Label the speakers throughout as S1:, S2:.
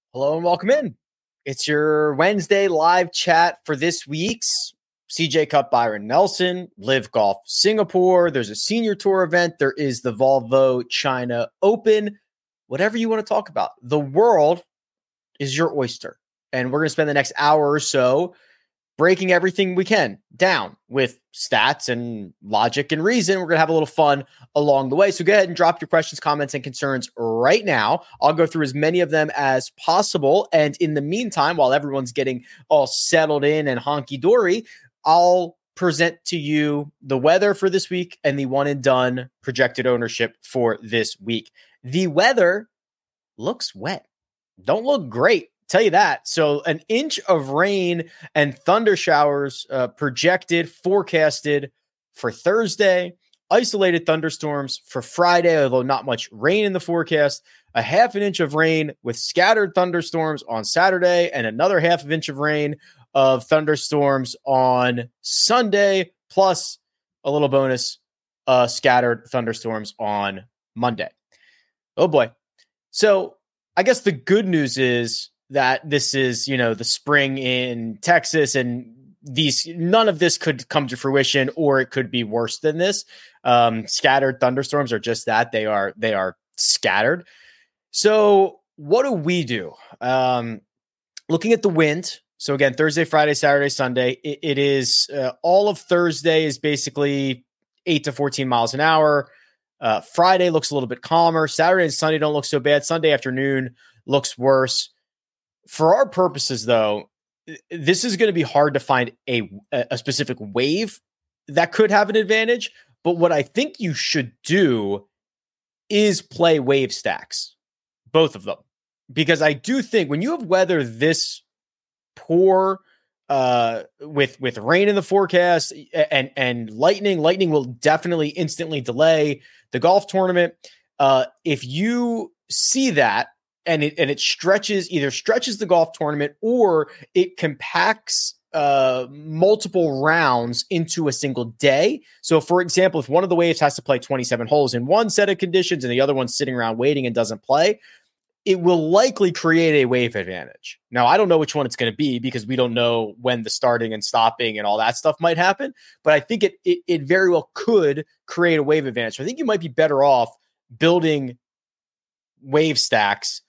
S1: Hello and welcome in. It's your Wednesday live chat for this week's CJ Cup Byron Nelson, Live Golf Singapore. There's a senior tour event. There is the Volvo China Open. Whatever you want to talk about. The world is your oyster. And we're going to spend the next hour or so breaking everything we can down with stats and logic and reason. We're going to have a little fun along the way. So go ahead and drop your questions, comments, and concerns right now. I'll go through as many of them as possible. And in the meantime, while everyone's getting all settled in and honky-dory, I'll present to you the weather for this week and the one and done projected ownership for this week. The weather looks wet. Don't look great. Tell you that. So an inch of rain and thunder showers projected, forecasted for Thursday. Isolated thunderstorms for Friday, although not much rain in the forecast. A half an inch of rain with scattered thunderstorms on Saturday and another half an inch of rain of thunderstorms on Sunday, plus a little bonus scattered thunderstorms on Monday. Oh boy. So I guess the good news is that this is, the spring in Texas, and none of this could come to fruition, or it could be worse than this. Scattered thunderstorms are just that. They are scattered. So what do we do? Looking at the wind. So again, Thursday, Friday, Saturday, Sunday, it is all of Thursday is basically 8 to 14 miles an hour. Friday looks a little bit calmer. Saturday and Sunday don't look so bad. Sunday afternoon looks worse. For our purposes, though, this is going to be hard to find a specific wave that could have an advantage. But what I think you should do is play wave stacks, both of them, because I do think when you have weather this poor, with rain in the forecast and lightning will definitely instantly delay the golf tournament. If you see that, and it either stretches the golf tournament, or it compacts multiple rounds into a single day. So, for example, if one of the waves has to play 27 holes in one set of conditions and the other one's sitting around waiting and doesn't play, it will likely create a wave advantage. Now, I don't know which one it's going to be because we don't know when the starting and stopping and all that stuff might happen, but I think it very well could create a wave advantage. So I think you might be better off building wave stacks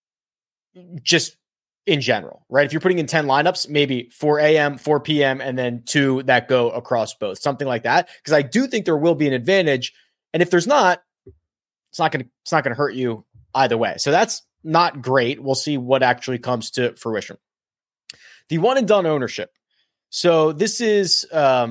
S1: just in general, right? If you're putting in 10 lineups, maybe 4 a.m., 4 p.m., and then 2 that go across both, something like that. Because I do think there will be an advantage. And if there's not, it's not going to hurt you either way. So that's not great. We'll see what actually comes to fruition. The one and done ownership. So this isn't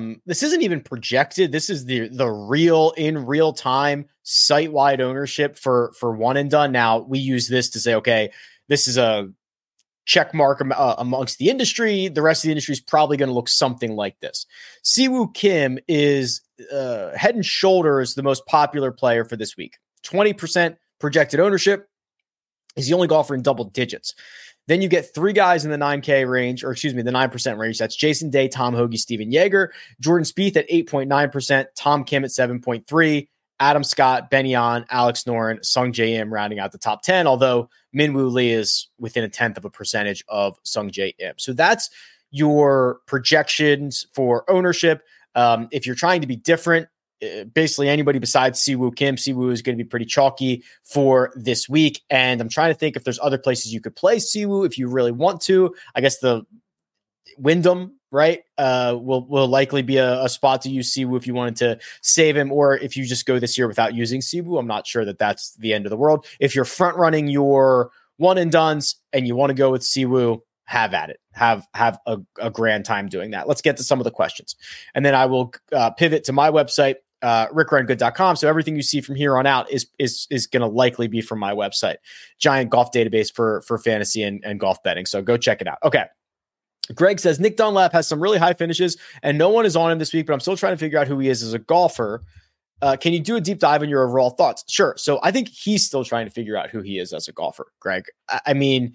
S1: even projected. This is the real in real time site wide ownership for one and done. Now we use this to say, okay, this is a check mark amongst the industry. The rest of the industry is probably going to look something like this. Siwoo Kim is head and shoulders the most popular player for this week. 20% projected ownership. He's the only golfer in double digits. Then you get 3 guys in the 9K range, or excuse me, the 9% range. That's Jason Day, Tom Hoge, Steven Yeager, Jordan Spieth at 8.9%, Tom Kim at 7.3%, Adam Scott, Ben Yan, Alex Noren, Sung Jae Im rounding out the top 10, although Minwoo Lee is within a 0.1% of Sung Jae Im. So that's your projections for ownership. If you're trying to be different, basically anybody besides Siwoo Kim, Siwoo is going to be pretty chalky for this week. And I'm trying to think if there's other places you could play Siwoo if you really want to. I guess the Wyndham, right, will likely be a spot to use Siwoo if you wanted to save him, or if you just go this year without using Siwoo. I'm not sure that that's the end of the world. If you're front running your one and dones and you want to go with Siwoo, have at it. Have a grand time doing that. Let's get to some of the questions, and then I will pivot to my website, rickrungood.com. So everything you see from here on out is going to likely be from my website. Giant golf database for fantasy and golf betting. So go check it out. Okay. Greg says, Nick Dunlap has some really high finishes and no one is on him this week, but I'm still trying to figure out who he is as a golfer. Can you do a deep dive in your overall thoughts? Sure. So I think he's still trying to figure out who he is as a golfer, Greg. I mean,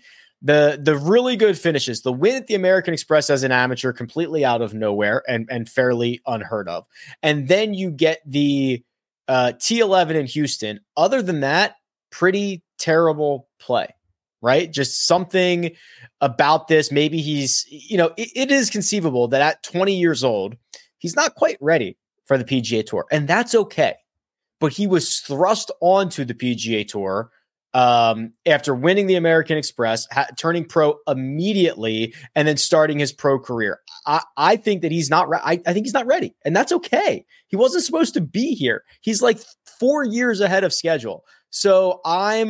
S1: the really good finishes, the win at the American Express as an amateur, completely out of nowhere and fairly unheard of. And then you get the T11 in Houston. Other than that, pretty terrible play. right? Just something about this. Maybe he's, it is conceivable that at 20 years old, he's not quite ready for the PGA Tour, and that's okay. But he was thrust onto the PGA Tour after winning the American Express, turning pro immediately, and then starting his pro career. I think that he's not. I think he's not ready, and that's okay. He wasn't supposed to be here. He's like 4 years ahead of schedule. So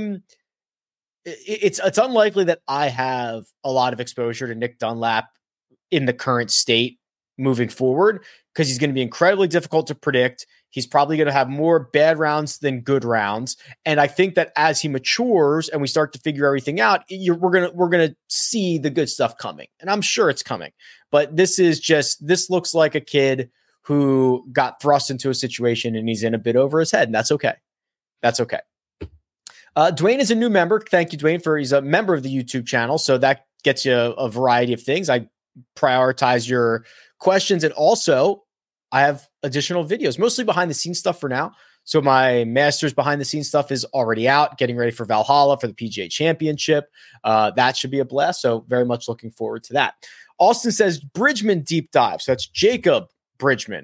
S1: it's unlikely that I have a lot of exposure to Nick Dunlap in the current state moving forward, because he's going to be incredibly difficult to predict. He's probably going to have more bad rounds than good rounds. And I think that as he matures and we start to figure everything out, we're going to see the good stuff coming. And I'm sure it's coming. But this looks like a kid who got thrust into a situation and he's in a bit over his head. And that's okay. That's okay. Dwayne is a new member. Thank you, Dwayne, he's a member of the YouTube channel. So that gets you a variety of things. I prioritize your questions. And also, I have additional videos, mostly behind the scenes stuff for now. So my Masters behind the scenes stuff is already out, getting ready for Valhalla for the PGA Championship. That should be a blast. So very much looking forward to that. Austin says Bridgman deep dive. So that's Jacob Bridgman.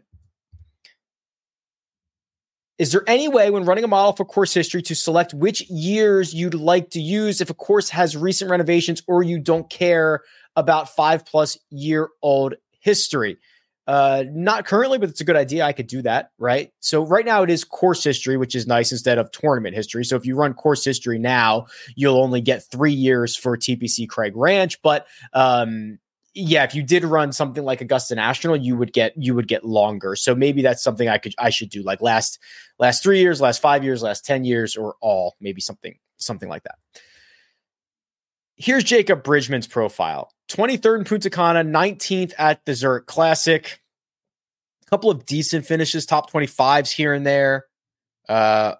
S1: Is there any way when running a model for course history to select which years you'd like to use if a course has recent renovations or you don't care about 5+ year old history? Not currently, but it's a good idea. I could do that, right? So right now it is course history, which is nice instead of tournament history. So if you run course history now, you'll only get 3 years for TPC Craig Ranch. But if you did run something like Augusta National, you would get longer. So maybe that's something I should do, like last 3 years, last 5 years, last 10 years, or all, maybe something like that. Here's Jacob Bridgman's profile. 23rd in Punta Cana, 19th at the Zurich Classic. A couple of decent finishes, top 25s here and there. Kind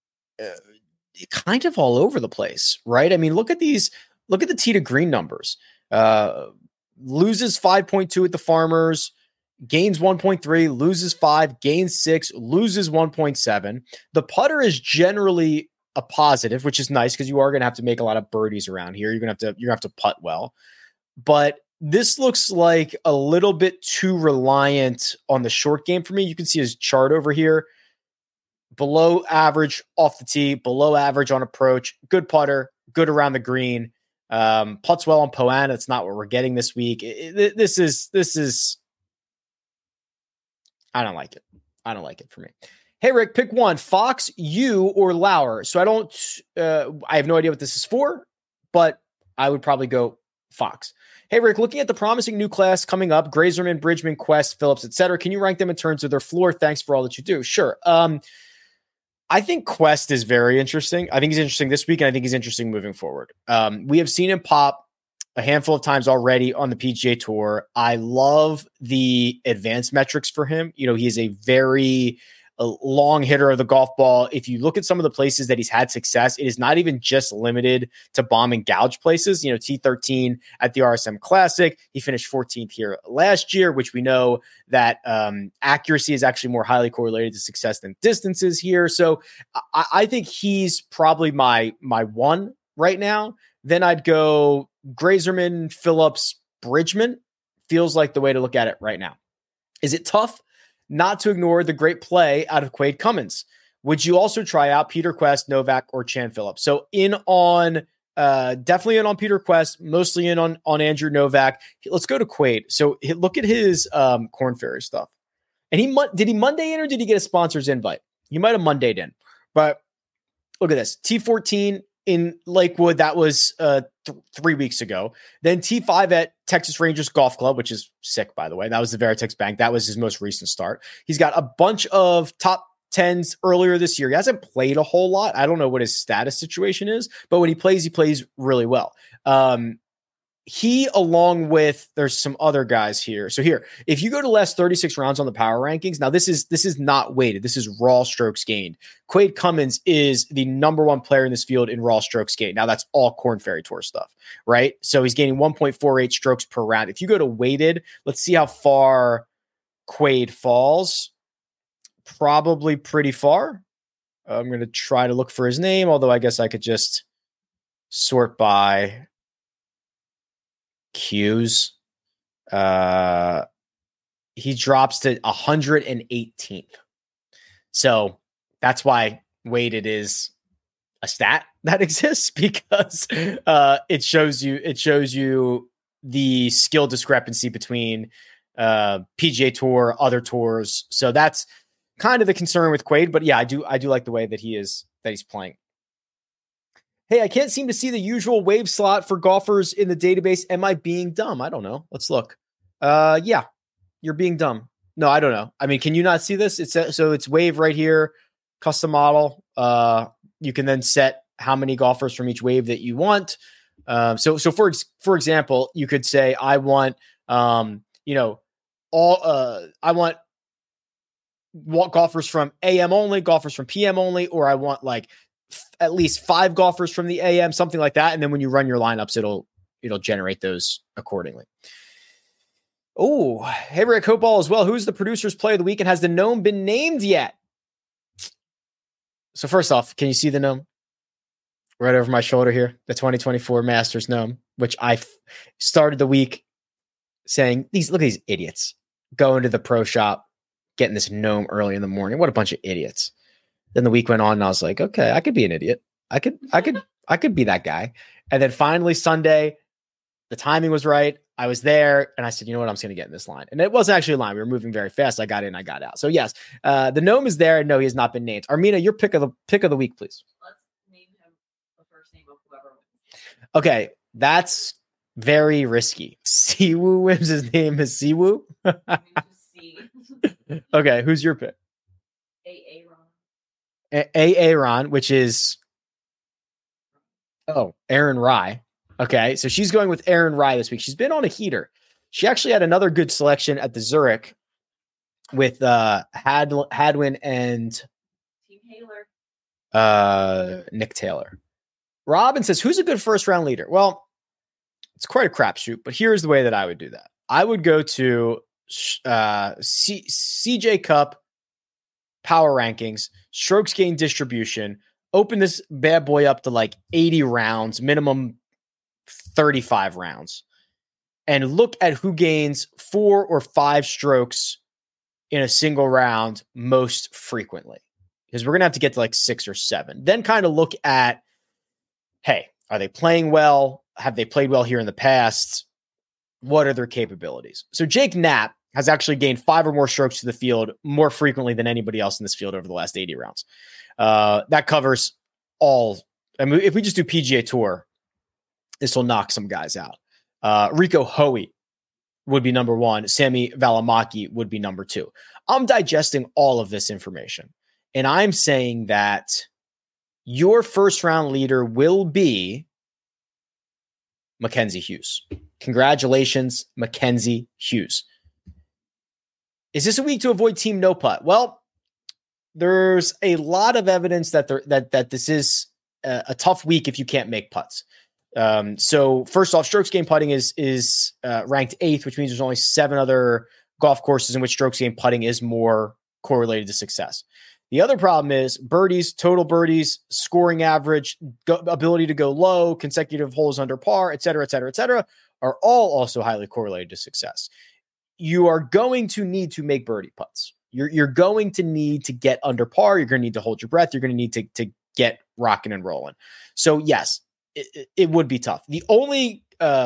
S1: of all over the place, right? I mean, look at the tee to green numbers. Loses 5.2 at the Farmers, gains 1.3, loses 5, gains 6, loses 1.7. The putter is generally a positive, which is nice because you are going to have to make a lot of birdies around here. You're going to have to putt well. But this looks like a little bit too reliant on the short game for me. You can see his chart over here. Below average off the tee, below average on approach, good putter, good around the green. Putts well on Poana. That's not what we're getting this week. This is I don't like it. I don't like it for me. Hey, Rick, pick one, Fox, you, or Lauer. So I have no idea what this is for, but I would probably go Fox. Hey, Rick, looking at the promising new class coming up, Grazerman, Bridgman, Quest, Phillips, etc., can you rank them in terms of their floor? Thanks for all that you do. Sure. I think Quest is very interesting. I think he's interesting this week, and I think he's interesting moving forward. We have seen him pop a handful of times already on the PGA Tour. I love the advanced metrics for him. He is a very long hitter of the golf ball. If you look at some of the places that he's had success, it is not even just limited to bomb and gouge places. T13 at the RSM Classic. He finished 14th here last year, which we know that accuracy is actually more highly correlated to success than distances here. So I think he's probably my one right now. Then I'd go Grazerman, Phillips, Bridgman. Feels like the way to look at it right now. Is it tough not to ignore the great play out of Quade Cummins? Would you also try out Peter Quest, Novak, or Chan Phillips? So definitely in on Peter Quest, mostly in on Andrew Novak. Let's go to Quade. So look at his Corn Ferry stuff. And did he Monday in or did he get a sponsor's invite? He might have Mondayed in. But look at this. T14 in Lakewood, that was 3 weeks ago. Then T5 at Texas Rangers Golf Club, which is sick, by the way. That was the Veritex Bank. That was his most recent start. He's got a bunch of top 10s earlier this year. He hasn't played a whole lot. I don't know what his status situation is, but when he plays really well. He, along with, there's some other guys here. So here, if you go to last 36 rounds on the power rankings, now this is not weighted. This is raw strokes gained. Quade Cummins is the number one player in this field in raw strokes gained. Now that's all Corn Ferry Tour stuff, right? So he's gaining 1.48 strokes per round. If you go to weighted, let's see how far Quade falls. Probably pretty far. I'm going to try to look for his name, although I guess I could just sort by cues. He drops to 118th. So that's why weighted is a stat that exists, because it shows you the skill discrepancy between PGA Tour, other tours. So that's kind of the concern with Quaid. But yeah, I do like the way that he's playing. Hey, I can't seem to see the usual wave slot for golfers in the database. Am I being dumb? I don't know. Let's look. Yeah, you're being dumb. No, I don't know. I mean, can you not see this? It's wave right here, custom model. You can then set how many golfers from each wave that you want. So for example, you could say, I want, I want golfers from AM only, golfers from PM only, or I want like at least 5 golfers from the AM, something like that. And then when you run your lineups, it'll generate those accordingly. Oh, hey, Rick, hope all as well. Who's the producer's play of the week, and has the gnome been named yet? So first off, can you see the gnome right over my shoulder here? The 2024 Masters gnome, which I started the week saying, look at these idiots going to the pro shop, getting this gnome early in the morning. What a bunch of idiots. Then the week went on and I was like, okay, I could be an idiot. I could be that guy. And then finally Sunday, the timing was right. I was there and I said, you know what? I'm just going to get in this line. And it wasn't actually a line. We were moving very fast. I got in, I got out. So yes, the gnome is there. And no, he has not been named. Armina, your pick of the week, please.
S2: Let's name him the first name of whoever wins.
S1: Okay. That's very risky. Siwoo wins. His name is Siwoo. Okay. Who's your pick? Aaron, which is Aaron Rai. Okay, so she's going with Aaron Rai this week. She's been on a heater. She actually had another good selection at the Zurich with Hadwin and
S2: Team Haler.
S1: Nick Taylor. Robin says, who's a good first round leader? Well, it's quite a crapshoot, but here's the way that I would do that. I would go to CJ Cup power rankings, strokes gain distribution, open this bad boy up to like 80 rounds, minimum 35 rounds, and look at who gains 4 or 5 strokes in a single round most frequently, because we're going to have to get to like 6 or 7. Then kind of look at, hey, are they playing well? Have they played well here in the past? What are their capabilities? So Jake Knapp has actually gained 5 or more strokes to the field more frequently than anybody else in this field over the last 80 rounds. That covers all. I mean, if we just do PGA Tour, this will knock some guys out. Rico Hoey would be number 1. Sammy Valimaki would be number 2. I'm digesting all of this information, and I'm saying that your first round leader will be Mackenzie Hughes. Congratulations, Mackenzie Hughes. Is this a week to avoid team no putt? Well, there's a lot of evidence that this is a tough week if you can't make putts. So first off, strokes gained putting is ranked 8th, which means there's only 7 other golf courses in which strokes gained putting is more correlated to success. The other problem is birdies, total birdies, scoring average, ability to go low, consecutive holes under par, et cetera, are all also highly correlated to success. You are going to need to make birdie putts. You're going to need to get under par. You're going to need to hold your breath. You're going to need to get rocking and rolling. So yes, it would be tough. The only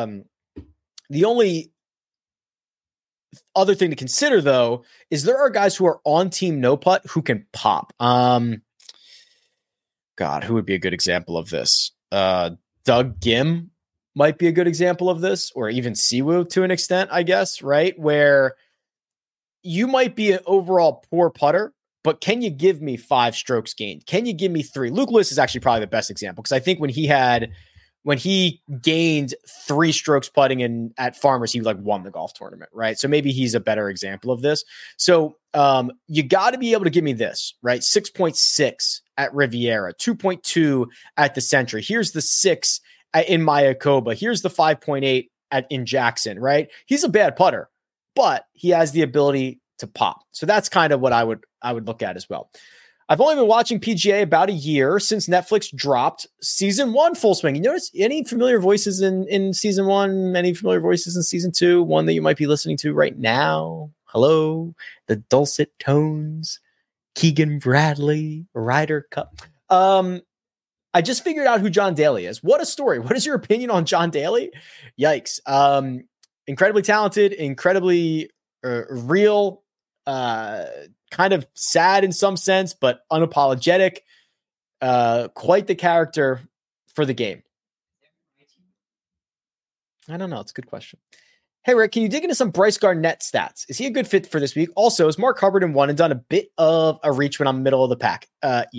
S1: other thing to consider, though, is there are guys who are on team no putt who can pop. God, who would be a good example of this? Doug Gim might be a good example of this, or even Siwoo to an extent, I guess, right? Where you might be an overall poor putter, but can you give me 5 strokes gained? Can you give me 3? Luke Lewis is actually probably the best example, because I think when he gained 3 strokes putting at Farmers, he like won the golf tournament, right? So maybe he's a better example of this. So you got to be able to give me this, right? 6.6 at Riviera, 2.2 at the Century. Here's the 6 in Mayakoba. Here's the 5.8 in Jackson, right? He's a bad putter, but he has the ability to pop. So that's kind of what I would look at as well. I've only been watching PGA about a year since Netflix dropped season 1 full swing. You notice any familiar voices in season 1? Any familiar voices in season 2? One that you might be listening to right now? Hello, the dulcet tones, Keegan Bradley, Ryder Cup. I just figured out who John Daly is. What a story. What is your opinion on John Daly? Yikes. Incredibly talented, incredibly real, kind of sad in some sense, but unapologetic. Quite the character for the game. I don't know. It's a good question. Hey, Rick, can you dig into some Bryce Garnett stats? Is he a good fit for this week? Also, is Mark Hubbard in one and done a bit of a reach when I'm middle of the pack?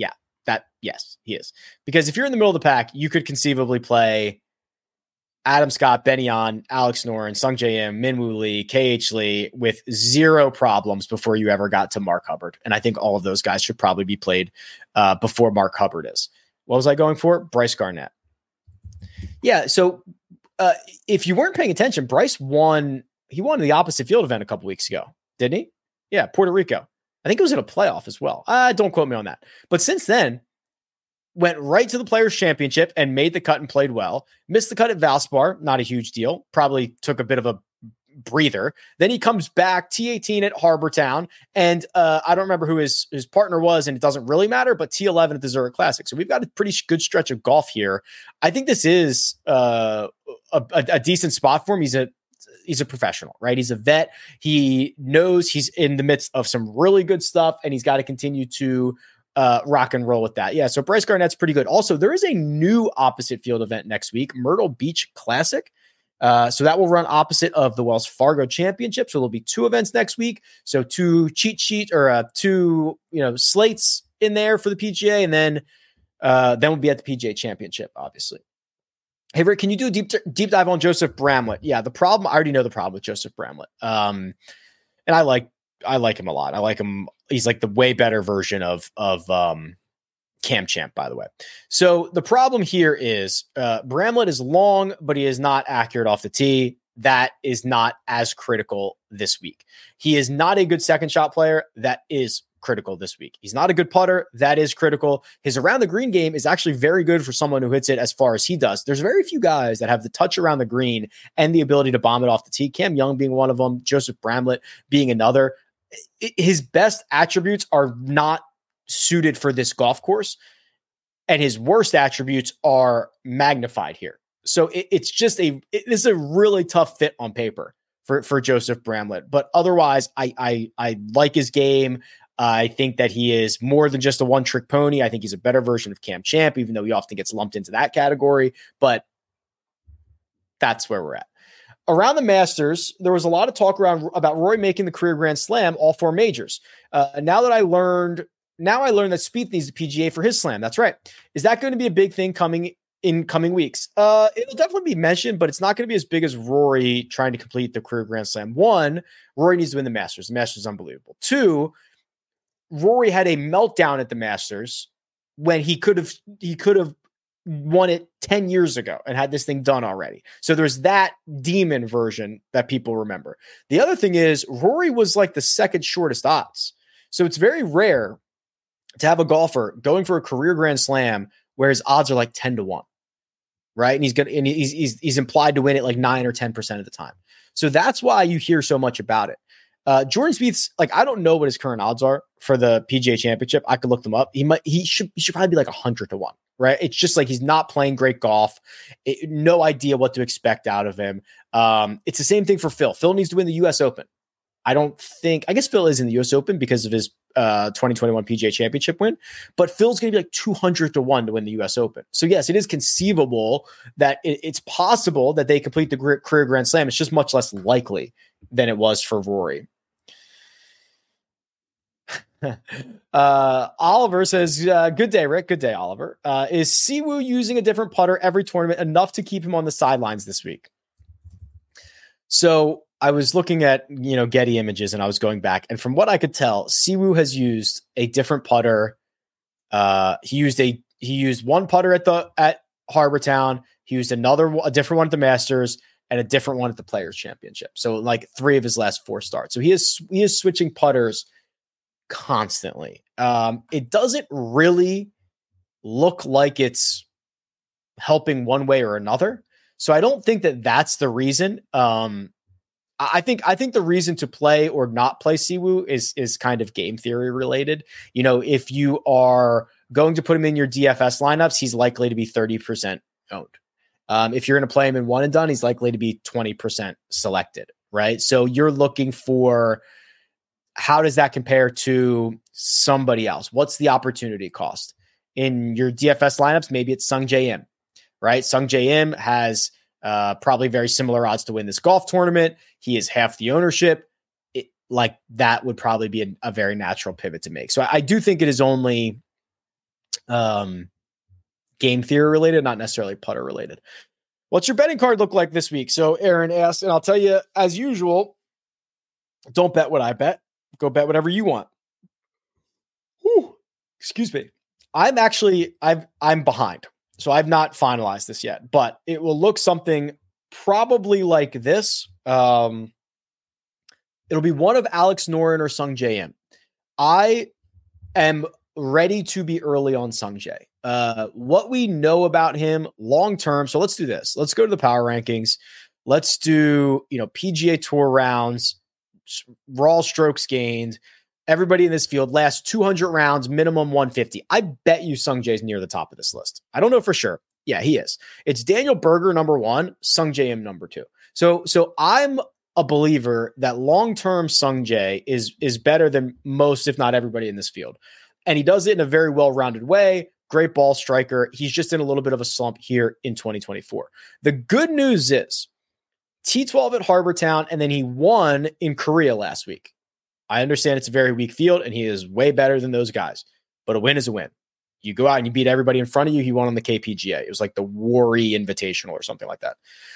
S1: Yes, he is. Because if you're in the middle of the pack, you could conceivably play Adam Scott, Benny On, Alex Noren, Sung J M, Minwoo Lee, KH Lee with zero problems before you ever got to Mark Hubbard. And I think all of those guys should probably be played before Mark Hubbard is. What was I going for? Bryce Garnett. Yeah, so if you weren't paying attention, Bryce won the opposite field event a couple weeks ago, didn't he? Yeah, Puerto Rico. I think it was in a playoff as well. Don't quote me on that. But since then, went right to the Players' Championship and made the cut and played well. Missed the cut at Valspar, not a huge deal. Probably took a bit of a breather. Then he comes back, T18 at Harbor Town, and I don't remember who his partner was, and it doesn't really matter, but T11 at the Zurich Classic. So we've got a pretty good stretch of golf here. I think this is a decent spot for him. He's a professional, right? He's a vet. He knows he's in the midst of some really good stuff, and he's got to continue to rock and roll with that. Yeah, so Bryce Garnett's pretty good. Also, there is a new opposite field event next week, Myrtle Beach Classic. So that will run opposite of the Wells Fargo Championship. So there'll be 2 events next week. So 2 cheat sheet or 2 slates in there for the PGA, and then we'll be at the PGA Championship, obviously. Hey, Rick, can you do a deep dive on Joseph Bramlett? Yeah, I already know the problem with Joseph Bramlett. And I like him a lot. I like him. He's like the way better version of Cam Champ, by the way. So the problem here is Bramlett is long, but he is not accurate off the tee. That is not as critical this week. He is not a good second shot player. That is critical this week. He's not a good putter. That is critical. His around the green game is actually very good for someone who hits it as far as he does. There's very few guys that have the touch around the green and the ability to bomb it off the tee. Cam Young being one of them, Joseph Bramlett being another. His best attributes are not suited for this golf course, and his worst attributes are magnified here. So it's just this is a really tough fit on paper for Joseph Bramlett. But otherwise, I like his game. I think that he is more than just a one-trick pony. I think he's a better version of Cam Champ, even though he often gets lumped into that category. But that's where we're at. Around the Masters, there was a lot of talk about Rory making the career Grand Slam, all 4 majors. Now I learned that Spieth needs a PGA for his slam. That's right. Is that going to be a big thing coming weeks? It'll definitely be mentioned, but it's not going to be as big as Rory trying to complete the career Grand Slam. 1, Rory needs to win the Masters. The Masters is unbelievable. 2, Rory had a meltdown at the Masters when he could have won it 10 years ago and had this thing done already. So there's that demon version that people remember. The other thing is Rory was like the second shortest odds. So it's very rare to have a golfer going for a career Grand Slam where his odds are like 10-1, right? And he's implied to win it like 9 or 10% of the time. So that's why you hear so much about it. Jordan Spieth's, like, I don't know what his current odds are for the PGA Championship. I could look them up. He should probably be like 100-1, right? It's just like he's not playing great golf. No idea what to expect out of him. It's the same thing for Phil. Phil needs to win the U.S. Open. I guess Phil is in the U.S. Open because of his 2021 PGA Championship win, but Phil's going to be like 200-1 to win the U.S. Open. So yes, it is conceivable that it's possible that they complete the career Grand Slam. It's just much less likely than it was for Rory. Oliver says, good day, Rick. Good day, Oliver. Is Siwoo using a different putter every tournament enough to keep him on the sidelines this week? So I was looking at, Getty Images, and I was going back, and from what I could tell, Siwoo has used a different putter. He used one putter at Harbor Town. He used a different one at the Masters, and a different one at the Players Championship. So like 3 of his last 4 starts. So he is switching putters constantly. It doesn't really look like it's helping one way or another. So I don't think that that's the reason. I think the reason to play or not play Siwoo is kind of game theory related. You know, if you are going to put him in your DFS lineups, he's likely to be 30% owned. If you're going to play him in one and done, he's likely to be 20% selected, right? So you're looking for, how does that compare to somebody else? What's the opportunity cost? In your DFS lineups, maybe it's Sung J M, right? Sung J M has probably very similar odds to win this golf tournament. He is half the ownership. Like that would probably be a very natural pivot to make. So I do think it is only game theory related, not necessarily putter related. What's your betting card look like this week? So Aaron asked, and I'll tell you, as usual, don't bet what I bet. Go bet whatever you want. Whew. Excuse me. I'm behind. So I've not finalized this yet, but it will look something probably like this. It'll be one of Alex Noren or Sung J M. I am ready to be early on Sung J. What we know about him long term. So let's do this. Let's go to the power rankings. Let's do, PGA Tour rounds, raw strokes gained. Everybody in this field last 200 rounds, minimum 150. I bet you Sung Jae's near the top of this list. I don't know for sure. Yeah, he is. It's Daniel Berger number 1, Sung J M number 2. So I'm a believer that long-term Sung Jae is better than most, if not everybody in this field. And he does it in a very well-rounded way. Great ball striker. He's just in a little bit of a slump here in 2024. The good news is T12 at Harbor Town, and then he won in Korea last week. I understand it's a very weak field, and he is way better than those guys. But a win is a win. You go out and you beat everybody in front of you. He won on the KPGA. It was like the Wari Invitational or something like that.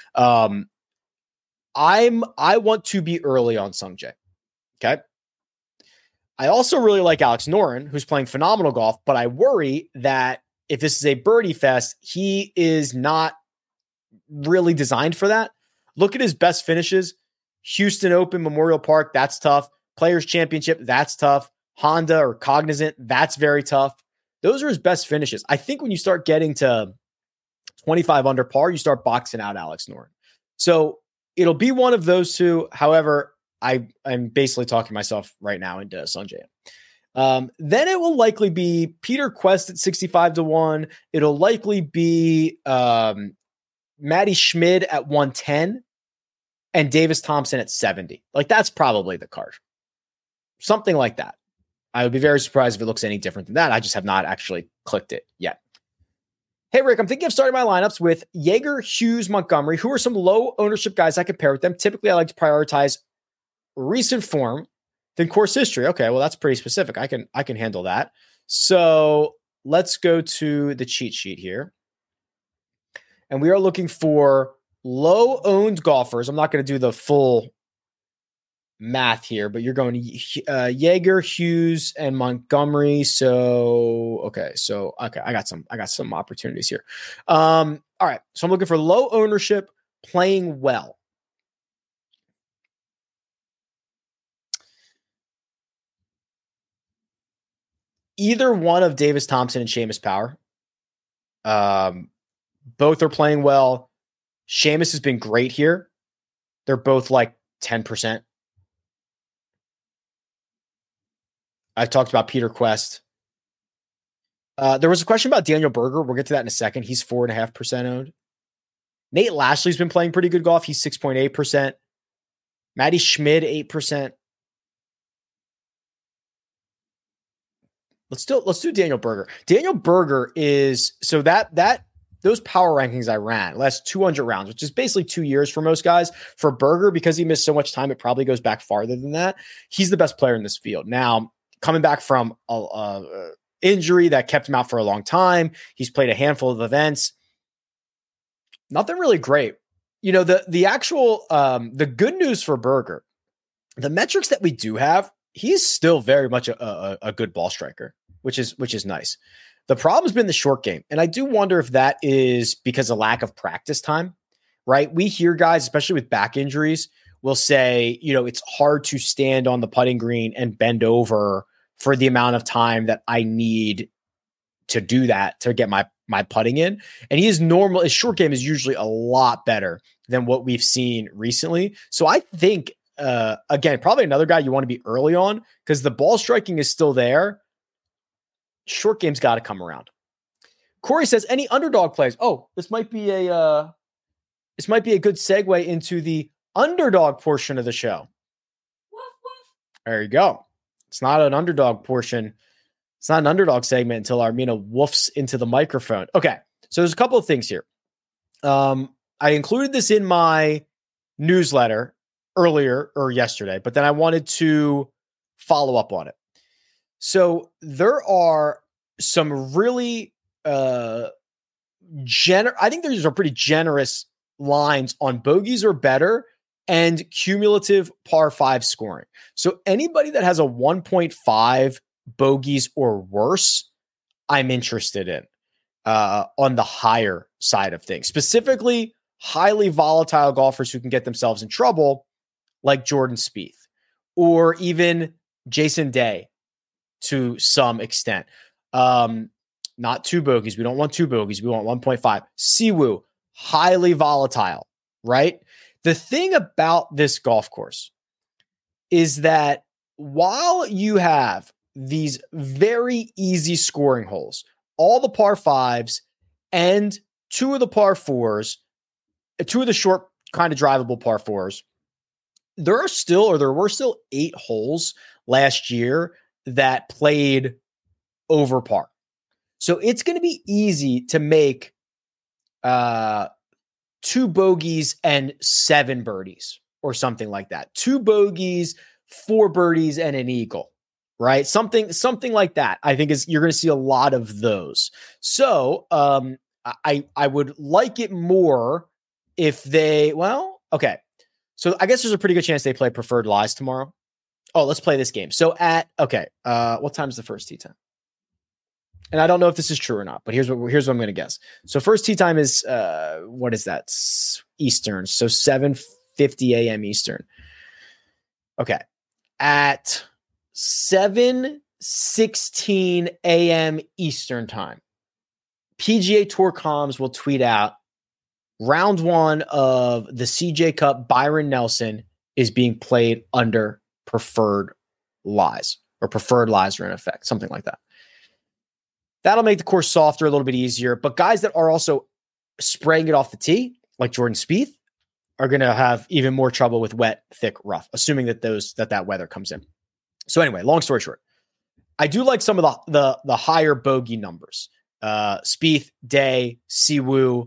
S1: I want to be early on Sung Jae. Okay. I also really like Alex Noren, who's playing phenomenal golf, but I worry that if this is a birdie fest, he is not really designed for that. Look at his best finishes. Houston Open, Memorial Park, that's tough. Players Championship, that's tough. Honda or Cognizant, that's very tough. Those are his best finishes. I think when you start getting to 25 under par, you start boxing out Alex Noren. So it'll be one of those two. However, I'm basically talking myself right now into Sung Jae. Then it will likely be Peter Quest at 65-1. It'll likely be Matty Schmid at 110 and Davis Thompson at 70. Like that's probably the card. Something like that. I would be very surprised if it looks any different than that. I just have not actually clicked it yet. Hey, Rick, I'm thinking of starting my lineups with Jaeger, Hughes, Montgomery, who are some low ownership guys I could pair with them. Typically, I like to prioritize recent form than course history. Okay, well, that's pretty specific. I can handle that. So let's go to the cheat sheet here. And we are looking for low-owned golfers. I'm not going to do the full math here, but you're going to Jaeger, Hughes, and Montgomery. Okay, I got some opportunities here. All right, so I'm looking for low ownership, playing well. Either one of Davis Thompson and Seamus Power. Both are playing well. Seamus has been great here. They're both like 10%. I talked about Peter Quest. There was a question about Daniel Berger. We'll get to that in a second. He's 4.5% owned. Nate Lashley's been playing pretty good golf. He's 6.8%. Matty Schmid, 8%. Let's do Daniel Berger. Daniel Berger is so that those power rankings I ran last 200 rounds, which is basically 2 years for most guys. For Berger, because he missed so much time, it probably goes back farther than that. He's the best player in this field. Now, coming back from a injury that kept him out for a long time, he's played a handful of events. Nothing really great. The actual the good news for Berger, the metrics that we do have, he's still very much a good ball striker, which is nice. The problem's been the short game. And I do wonder if that is because of lack of practice time, right? We hear guys, especially with back injuries, will say, it's hard to stand on the putting green and bend over for the amount of time that I need to do that, to get my putting in. And his short game is usually a lot better than what we've seen recently. So I think, again, probably another guy you want to be early on because the ball striking is still there. Short game's got to come around. Corey says, any underdog plays? Oh, this might be a good segue into the underdog portion of the show. There you go. It's not an underdog portion. It's not an underdog segment until Armina woofs into the microphone. Okay, so there's a couple of things here. I included this in my newsletter earlier or yesterday, but then I wanted to follow up on it. So there are some really I think there's some pretty generous lines on bogeys or better and cumulative par 5 scoring. So anybody that has a 1.5 bogeys or worse, I'm interested in on the higher side of things, specifically highly volatile golfers who can get themselves in trouble like Jordan Spieth or even Jason Day to some extent. Not 2 bogeys. We don't want 2 bogeys. We want 1.5. Siwoo, highly volatile, right? The thing about this golf course is that while you have these very easy scoring holes, all the par 5s and 2 of the par 4s, 2 of the short kind of drivable par 4s, there were still 8 holes last year that played over par. So it's going to be easy to make 2 bogeys and 7 birdies or something like that. 2 bogeys, 4 birdies, and an eagle, right? Something like that. I think you're going to see a lot of those. So I would like it more if okay. So I guess there's a pretty good chance they play Preferred Lies tomorrow. Oh, let's play this game. So what time is the first tee time? And I don't know if this is true or not, but here's what I'm going to guess. So first tee time is, what is that? Eastern. So 7:50 a.m. Eastern. Okay. At 7:16 a.m. Eastern time, PGA Tour comms will tweet out round 1 of the CJ Cup. Byron Nelson is being played under Preferred Lies, or Preferred Lies are in effect, something like that. That'll make the course softer, a little bit easier. But guys that are also spraying it off the tee, like Jordan Spieth, are going to have even more trouble with wet, thick, rough, assuming that that weather comes in. So anyway, long story short, I do like some of the higher bogey numbers. Spieth, Day, Siwoo,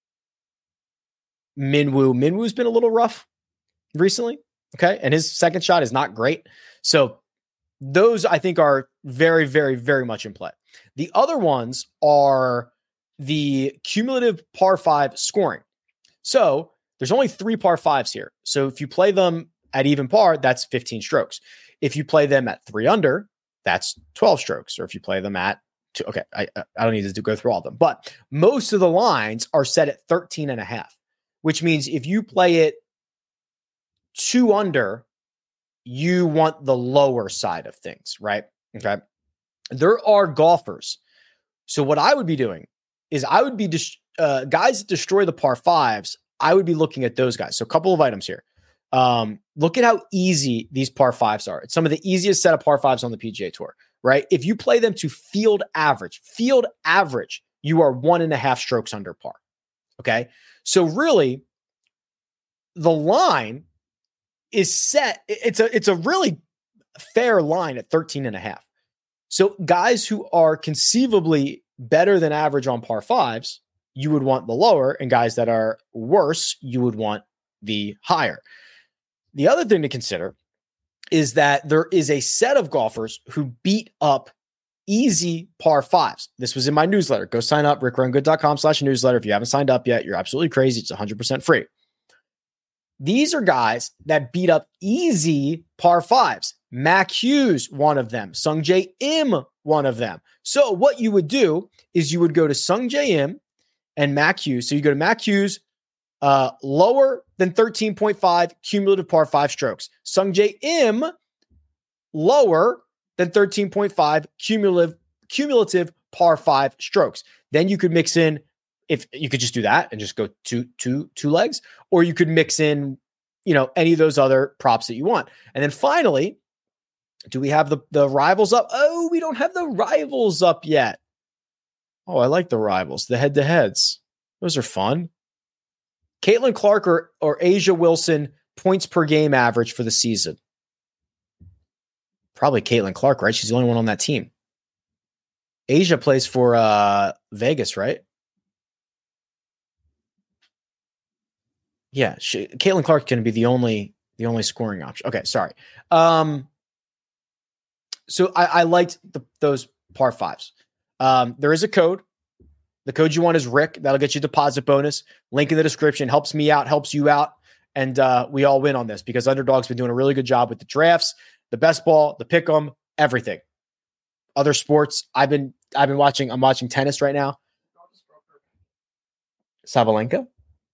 S1: Minwoo. Minwoo's been a little rough recently. Okay. And his second shot is not great. So those I think are very, very, very much in play. The other ones are the cumulative par 5 scoring. So there's only 3 par 5s here. So if you play them at even par, that's 15 strokes. If you play them at 3 under, that's 12 strokes. Or if you play them at 2, okay, I don't need to go through all of them, but most of the lines are set at 13.5, which means if you play it 2 under, you want the lower side of things, right? Okay. There are golfers. So what I would be doing is I would be guys that destroy the par 5s. I would be looking at those guys. So a couple of items here. Look at how easy these par 5s are. It's some of the easiest set of par 5s on the PGA Tour, right? If you play them to field average, you are 1.5 strokes under par. Okay. So really the line is set. It's a really fair line at 13.5. So guys who are conceivably better than average on par 5s, you would want the lower, and guys that are worse, you would want the higher. The other thing to consider is that there is a set of golfers who beat up easy par 5s. This was in my newsletter. Go sign up, rickrungood.com/newsletter. If you haven't signed up yet, you're absolutely crazy. It's 100% free. These are guys that beat up easy par 5s. Mac Hughes, one of them. Sungjae Im, one of them. So what you would do is you would go to Sungjae Im and Mac Hughes. So you go to Mac Hughes, lower than 13.5 cumulative par 5 strokes. Sungjae Im, lower than 13.5 cumulative par 5 strokes. Then you could mix in, if you could just do that and just go two legs, or you could mix in, any of those other props that you want. And then finally, do we have the rivals up? Oh, we don't have the rivals up yet. Oh, I like the rivals, the head-to-heads. Those are fun. Caitlin Clark or Asia Wilson points per game average for the season. Probably Caitlin Clark, right? She's the only one on that team. Asia plays for Vegas, right? Yeah, Caitlin Clark's going to be the only scoring option. Okay, sorry. So I liked those par 5s. There is a code. The code you want is Rick. That'll get you a deposit bonus. Link in the description. Helps me out, helps you out. And we all win on this because Underdog's been doing a really good job with the drafts, the best ball, the pick 'em, everything. Other sports, I'm watching tennis right now. Sabalenka?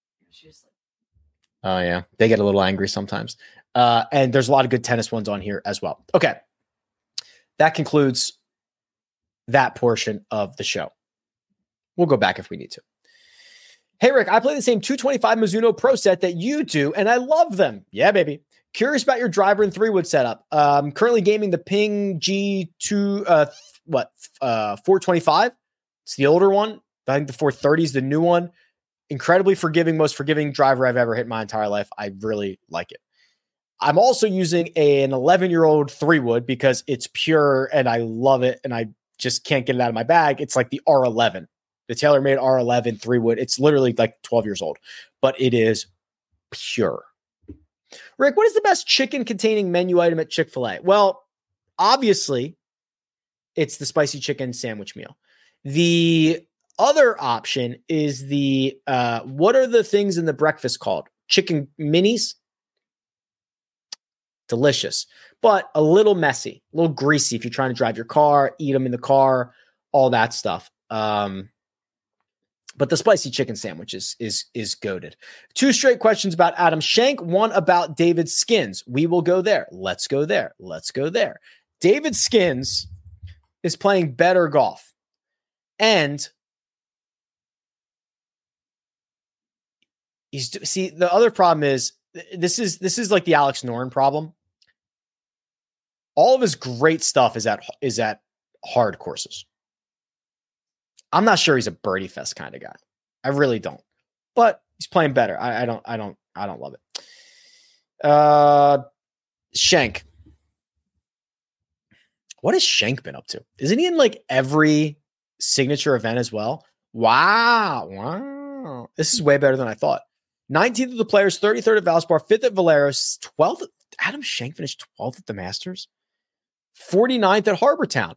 S1: Oh yeah. They get a little angry sometimes. And there's a lot of good tennis ones on here as well. Okay. That concludes that portion of the show. We'll go back if we need to. Hey, Rick, I play the same 225 Mizuno Pro set that you do, and I love them. Yeah, baby. Curious about your driver and 3-wood setup. Currently gaming the Ping G2, 425. It's the older one. I think the 430 is the new one. Incredibly forgiving, most forgiving driver I've ever hit in my entire life. I really like it. I'm also using an 11-year-old 3-wood because it's pure and I love it and I just can't get it out of my bag. It's like the R11, the TaylorMade R11 3-wood. It's literally like 12 years old, but it is pure. Rick, what is the best chicken-containing menu item at Chick-fil-A? Well, obviously, it's the spicy chicken sandwich meal. The other option is the, what are the things in the breakfast called? Chicken minis? Delicious, but a little messy, a little greasy if you're trying to drive your car, eat them in the car, all that stuff. But the spicy chicken sandwich is goated. 2 straight questions about Adam Schenk, one about David Skins. We will go there. Let's go there. David Skins is playing better golf. And the other problem is this is like the Alex Noren problem. All of his great stuff is at hard courses. I'm not sure he's a birdie fest kind of guy. I really don't. But he's playing better. I don't love it. Schenk. What has Schenk been up to? Isn't he in like every signature event as well? Wow. This is way better than I thought. 19th of the Players, 33rd at Valspar, 5th at Valeros, 12th. Adam Schenk finished 12th at the Masters. 49th at Harbour Town.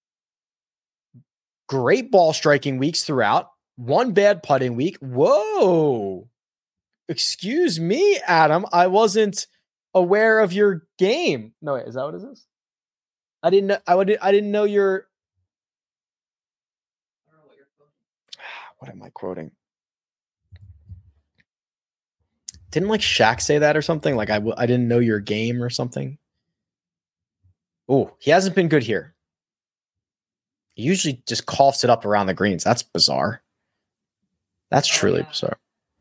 S1: Great ball striking weeks throughout. One bad putting week. Whoa. Excuse me, Adam. I wasn't aware of your game. No, wait, is that what it is? I didn't know. I didn't know your.
S2: I don't know what you're quoting.
S1: What am I quoting? Didn't like Shaq say that or something? Like I didn't know your game or something. Oh, he hasn't been good here. He usually just coughs it up around the greens. That's bizarre. That's truly bizarre.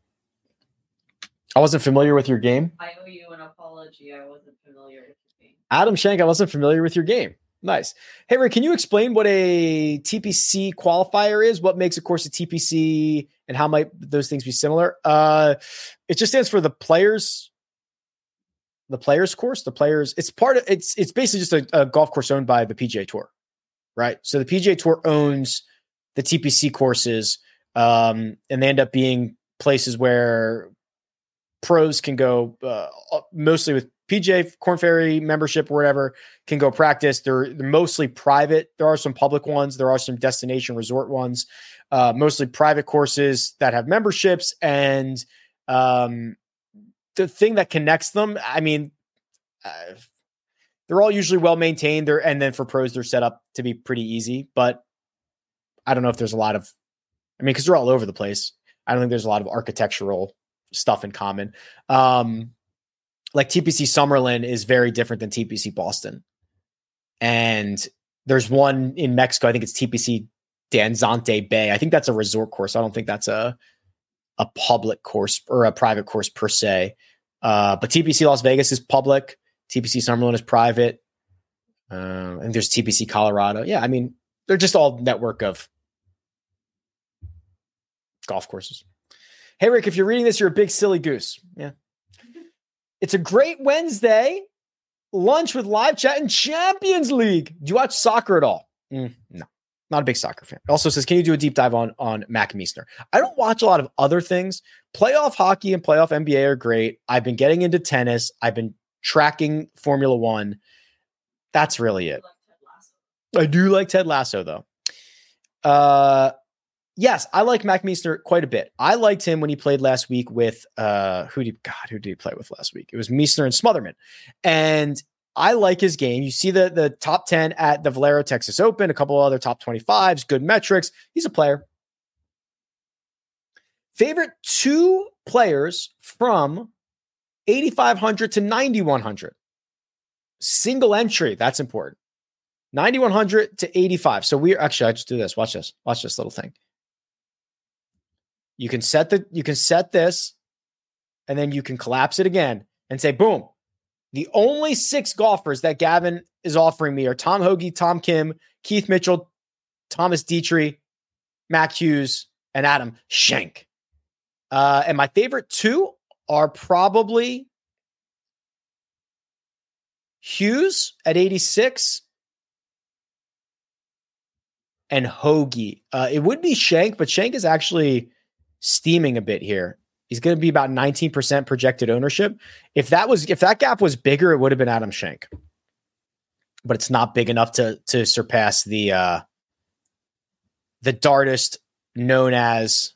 S1: I wasn't familiar with your game.
S2: I owe you an apology. I wasn't familiar with your game.
S1: Adam Schenk, I wasn't familiar with your game. Nice. Hey, Rick, can you explain what a TPC qualifier is? What makes a course a TPC and how might those things be similar? It just stands for the players course. It's basically just a golf course owned by the PGA Tour, right? So the PGA Tour owns the TPC courses, and they end up being places where pros can go, mostly with PGA Korn Ferry membership or whatever, can go practice. They're mostly private. There are some public ones. There are some destination resort ones, mostly private courses that have memberships. And the thing that connects them, I mean, they're all usually well maintained. And then for pros, they're set up to be pretty easy. But I don't know if there's a lot of, because they're all over the place. I don't think there's a lot of architectural stuff in common. Like TPC Summerlin is very different than TPC Boston. And there's one in Mexico. I think it's TPC Danzante Bay. I think that's a resort course. I don't think that's a public course or a private course per se. But TPC Las Vegas is public. TPC Summerlin is private. And there's TPC Colorado. Yeah, I mean, they're just all network of golf courses. Hey, Rick, if you're reading this, you're a big silly goose. Yeah. It's a great Wednesday. Lunch with live chat and Champions League. Do you watch soccer at all? No, not a big soccer fan. Also says, can you do a deep dive on Mac Meisner? I don't watch a lot of other things. Playoff hockey and playoff NBA are great. I've been getting into tennis. I've been tracking Formula One. That's really it. I do like Ted Lasso, though. Yes, I like Mac Meisner quite a bit. I liked him when he played last week with who did he play with last week? It was Meisner and Smotherman. And I like his game. You see the top 10 at the Valero Texas Open, a couple of other top 25s, good metrics. He's a player. Favorite two players from 8,500 to 9,100. Single entry, that's important. 9,100 to 85. So I just do this. Watch this. Watch this little thing. You can set this, and then you can collapse it again and say, boom. The only 6 golfers that Gavin is offering me are Tom Hoge, Tom Kim, Keith Mitchell, Thomas Dietrich, Mac Hughes, and Adam Schenk. And my favorite 2 are probably Hughes at 86 and Hoge. It would be Schenk, but Schenk is actually steaming a bit here. He's going to be about 19% projected ownership. If that gap was bigger, it would have been Adam Schenk, but it's not big enough to surpass the dartist known as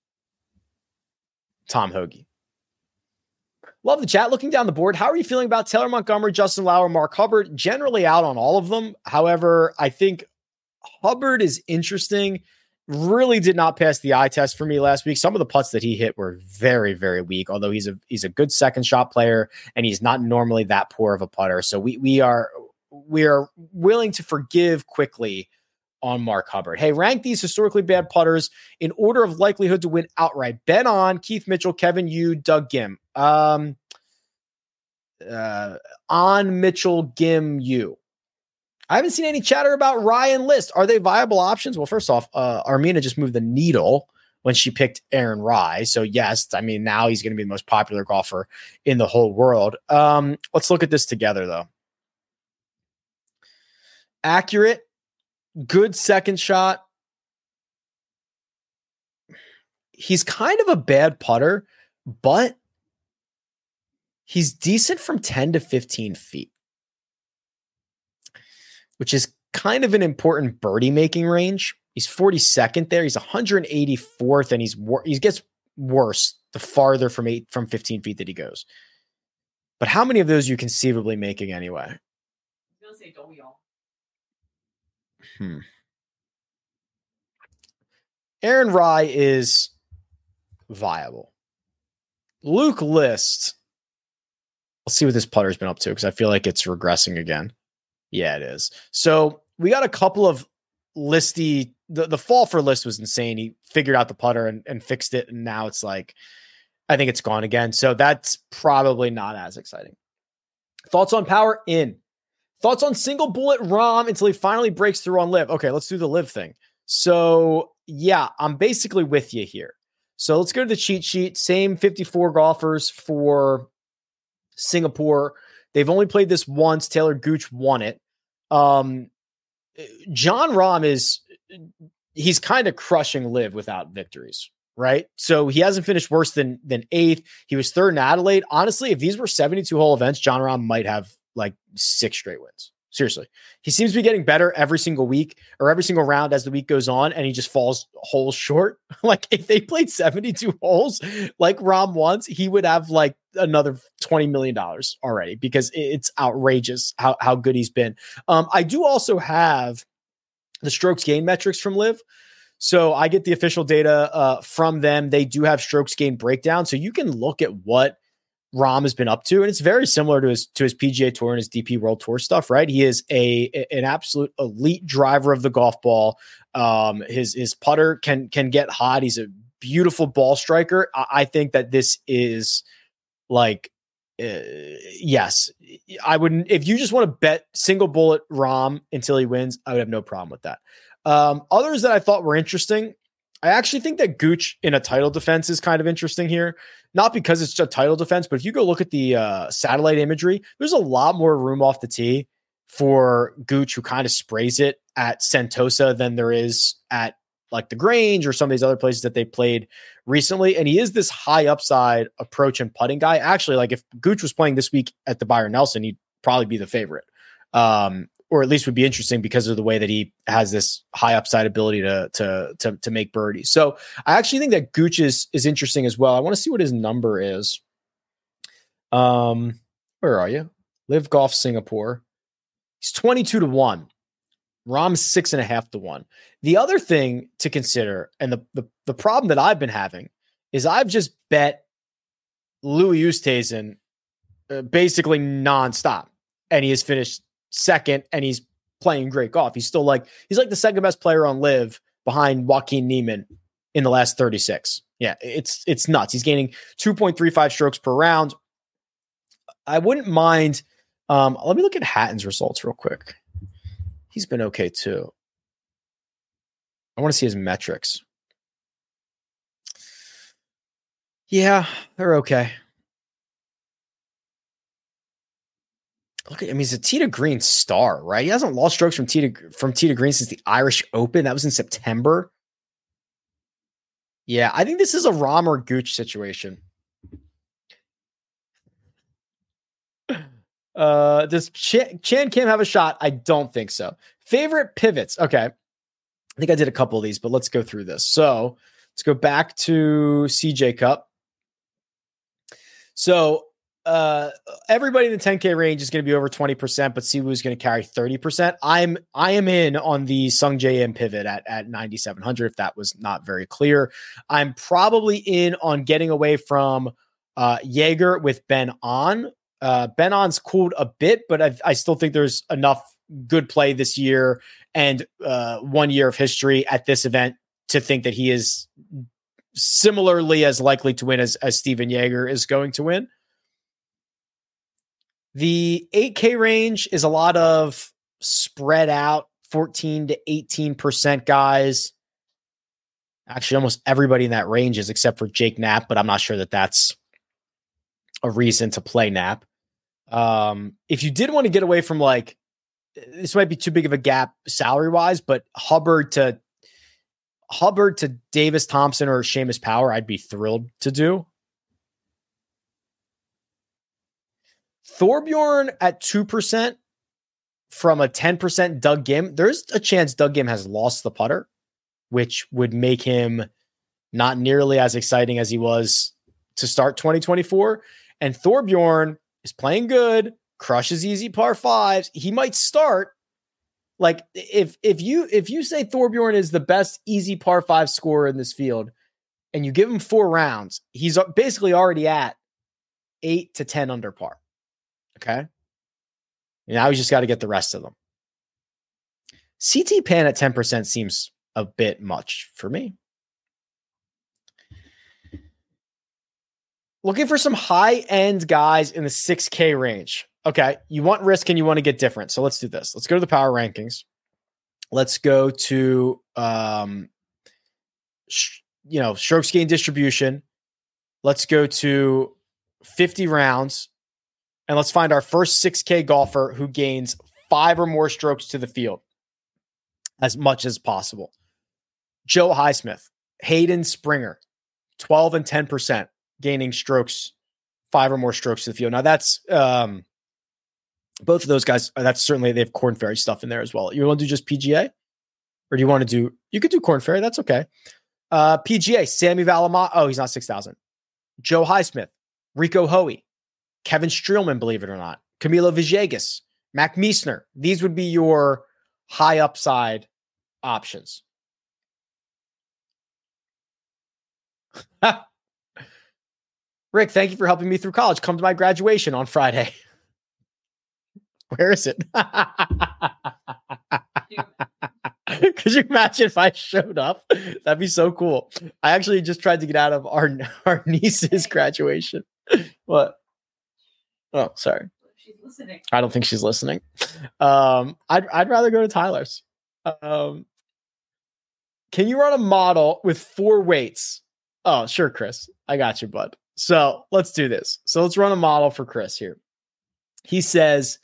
S1: Tom Hoge. Love the chat. Looking down the board, how are you feeling about Taylor Montgomery, Justin Lauer, Mark Hubbard? Generally out on all of them. However, I think Hubbard is interesting. Really did not pass the eye test for me last week. Some of the putts that he hit were very, very weak, although he's a good second shot player and he's not normally that poor of a putter. So we are willing to forgive quickly on Mark Hubbard. Hey, rank these historically bad putters in order of likelihood to win outright. Ben On, Keith Mitchell, Kevin Yu, Doug Gim. On Mitchell, Gim, Yu. I haven't seen any chatter about Ryan List. Are they viable options? Well, first off, Armina just moved the needle when she picked Aaron Rai. So yes, I mean, now he's going to be the most popular golfer in the whole world. Let's look at this together though. Accurate, good second shot. He's kind of a bad putter, but he's decent from 10 to 15 feet. Which is kind of an important birdie making range. He's 42nd there. He's 184th, and he gets worse the farther from 15 feet that he goes. But how many of those are you conceivably making anyway?
S2: I was going to say, don't we all?
S1: Aaron Rai is viable. Luke List. Let's see what this putter's been up to because I feel like it's regressing again. Yeah, it is. So we got a couple of listy. The fall for List was insane. He figured out the putter and fixed it. And now it's like, I think it's gone again. So that's probably not as exciting. Thoughts on Power in. Thoughts on single bullet Rahm until he finally breaks through on Live. Okay, let's do the Live thing. So yeah, I'm basically with you here. So let's go to the cheat sheet. Same 54 golfers for Singapore. They've only played this once. Taylor Gooch won it. John Rahm he's kind of crushing Live without victories, right? So he hasn't finished worse than 8th. He was 3rd in Adelaide. Honestly, if these were 72-hole events, John Rahm might have like 6 straight wins. Seriously. He seems to be getting better every single week or every single round as the week goes on, and he just falls holes short. Like if they played 72 holes like Rahm once, he would have like another $20 million already because it's outrageous how good he's been. I do also have the strokes gain metrics from Live. So I get the official data from them. They do have strokes gain breakdown. So you can look at what Rahm has been up to, and it's very similar to his PGA Tour and his DP World Tour stuff, right? He is an absolute elite driver of the golf ball. His putter can get hot. He's a beautiful ball striker. I think that this is like, yes, I wouldn't. If you just want to bet single bullet Rahm until he wins, I would have no problem with that. Others that I thought were interesting, I actually think that Gooch in a title defense is kind of interesting here. Not because it's a title defense, but if you go look at the satellite imagery, there's a lot more room off the tee for Gooch, who kind of sprays it at Sentosa, than there is at like the Grange or some of these other places that they played recently. And he is this high upside approach and putting guy. Actually, like if Gooch was playing this week at the Byron Nelson, he'd probably be the favorite. Or at least would be interesting because of the way that he has this high upside ability to make birdies. So I actually think that Gooch is interesting as well. I want to see what his number is. Where are you? Live Golf Singapore. He's 22-1. Rahm's 6.5-1. The other thing to consider, and the problem that I've been having, is I've just bet Louis Oosthuizen basically nonstop, and he has finished second, and he's playing great golf. He's like the second best player on Live behind Joaquin Niemann in the last 36. Yeah, it's nuts. He's gaining 2.35 strokes per round. I wouldn't mind. Let me look at Hatton's results real quick. He's been okay too. I want to see his metrics. Yeah, they're okay. Look at him. He's a tee to green star, right? He hasn't lost strokes from tee to green since the Irish Open. That was in September. Yeah, I think this is a Rahm or Gooch situation. Does Chan Kim have a shot? I don't think so. Favorite pivots. Okay. I think I did a couple of these, but let's go through this. So let's go back to CJ Cup. So everybody in the 10K range is going to be over 20%, but Siwoo is going to carry 30%. I am in on the Sung Jae Im pivot at 9,700. If that was not very clear, I'm probably in on getting away from Jaeger with Ben On. Ben On's cooled a bit, but I still think there's enough good play this year and 1 year of history at this event to think that he is similarly as likely to win as Steven Jaeger is going to win. The 8K range is a lot of spread out 14 to 18% guys. Actually, almost everybody in that range is except for Jake Knapp, but I'm not sure that that's a reason to play Knapp. If you did want to get away from like, this might be too big of a gap salary wise, but Hubbard to Davis Thompson or Seamus Power, I'd be thrilled to do. Thorbjorn at 2% from a 10% Doug Ghim. There's a chance Doug Ghim has lost the putter, which would make him not nearly as exciting as he was to start 2024. And Thorbjorn is playing good, crushes easy par fives. He might start. Like if you say Thorbjorn is the best easy par five scorer in this field and you give him 4 rounds, he's basically already at 8 to 10 under par. Okay. Now he's just got to get the rest of them. CT Pan at 10% seems a bit much for me. Looking for some high-end guys in the 6K range. Okay, you want risk and you want to get different. So let's do this. Let's go to the power rankings. Let's go to strokes gain distribution. Let's go to 50 rounds. And let's find our first 6K golfer who gains 5 or more strokes to the field as much as possible. Joe Highsmith, Hayden Springer, 12 and 10%. Gaining strokes, 5 or more strokes to the field. Now that's both of those guys. That's certainly, they have Corn Ferry stuff in there as well. You want to do just PGA, or do you want to do? You could do Corn Ferry. That's okay. PGA, Sammy Valamato. Oh, he's not 6,000. Joe Highsmith, Rico Hoey, Kevin Streelman. Believe it or not, Camilo Villegas, Mac Meisner. These would be your high upside options. Rick, thank you for helping me through college. Come to my graduation on Friday. Where is it? Could you imagine if I showed up? That'd be so cool. I actually just tried to get out of our niece's graduation. What? Oh, sorry.
S2: She's listening.
S1: I don't think she's listening. I'd rather go to Tyler's. Can you run a model with 4 weights? Oh, sure, Chris. I got you, bud. So let's do this. So let's run a model for Chris here. He says,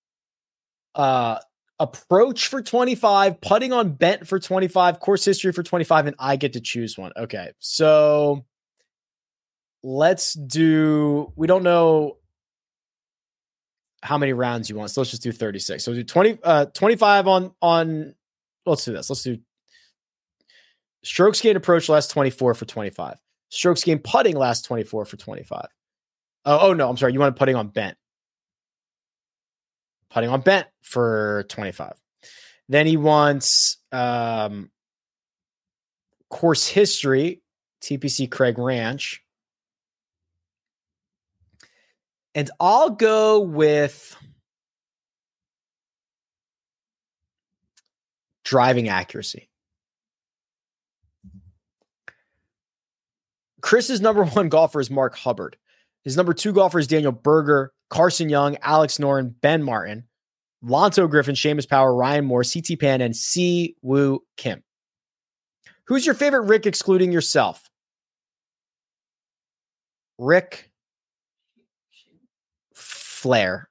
S1: approach for 25, putting on bent for 25, course history for 25, and I get to choose one. Okay. So let's do, we don't know how many rounds you want. So let's just do 36. So we'll do 25 on, let's do this. Let's do strokes gained approach last 24 for 25. Strokes gained putting last 24 for 25. Oh no, I'm sorry. You want putting on bent. Putting on bent for 25. Then he wants course history, TPC Craig Ranch. And I'll go with driving accuracy. Chris's number 1 golfer is Mark Hubbard. His number 2 golfer is Daniel Berger, Carson Young, Alex Noren, Ben Martin, Lonto Griffin, Seamus Power, Ryan Moore, CT Pan, and Si Woo Kim. Who's your favorite Rick excluding yourself? Rick Flair.